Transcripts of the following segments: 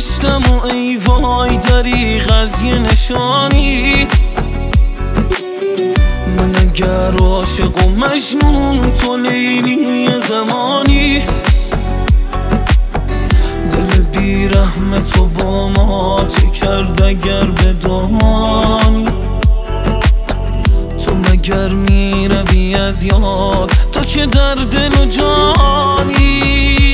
گشتم و ای وای دریغ از یه نشانی. من اگر عاشق و مجنون تو لیلی زمانی، دل بیرحم تو با ما چه کرد اگر بدانی. تو مگر میروی از یاد، تو که در دل و جانی.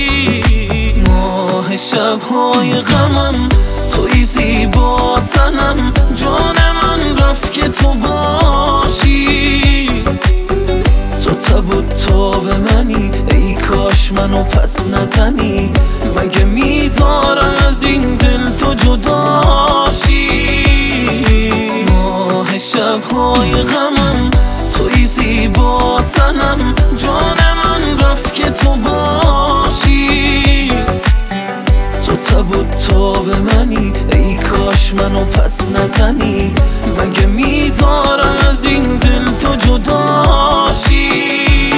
ماه شبهای غمم توی زیبا سنم، جان من رفت که تو باشی. تو تب و تاب منی، ای کاش منو پس نزنی. مگه میذارم از این دل تو جداشی. ماه شبهای غمم توی زیبا سنم، جان من رفت که تو باشی. تو تب و تاب منی، ای کاش منو پس نزنی. مگه میذارم از این دل تو جداشی.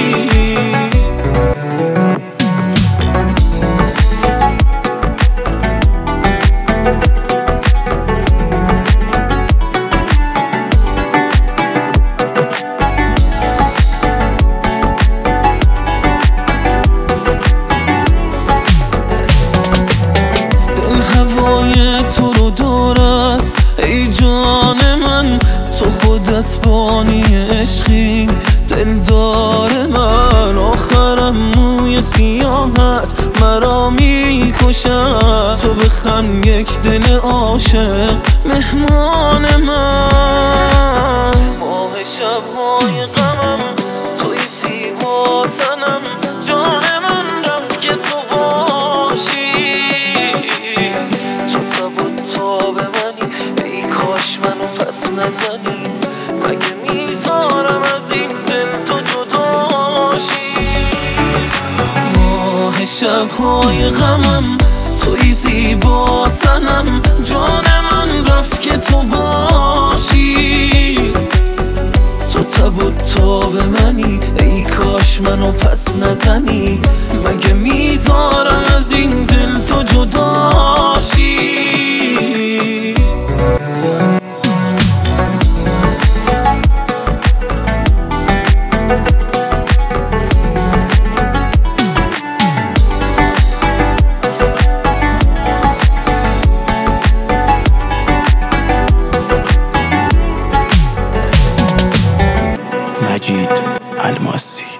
هوای تو رو دارد ای جان من، تو خودت بانی عشقی دلدار من. آخرم موی سیاهت مرا میکشد، تو بخند یک دل عاشق مهمان من. ماه شبهای غمم توی زیبا سنم، جان من رفت که تو باشی. منو پس نزنی، مگه میذارم از این دل تو جداشی. ماه شبهای غمم توی زیبا سنم، جان من رفت که تو باشی. تو تب و تاب منی، ای کاش منو پس نزنی. مگه میذارم از این دل تو جداشی. مجید الماسی.